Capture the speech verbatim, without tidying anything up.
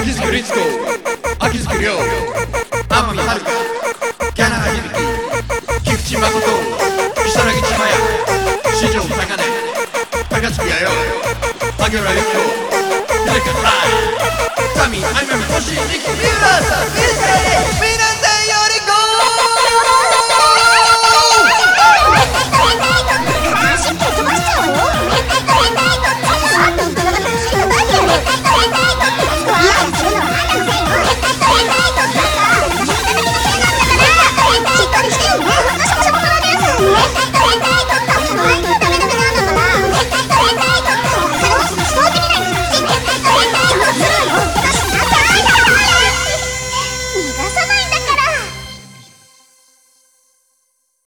秋月律子、秋月亮、天海遥、ギャナハ響、菊池誠、如月千葉や、四条高根、高槻弥生、萩原由紀子、秀香愛、サミー、あいみょん、星、力、三浦さん。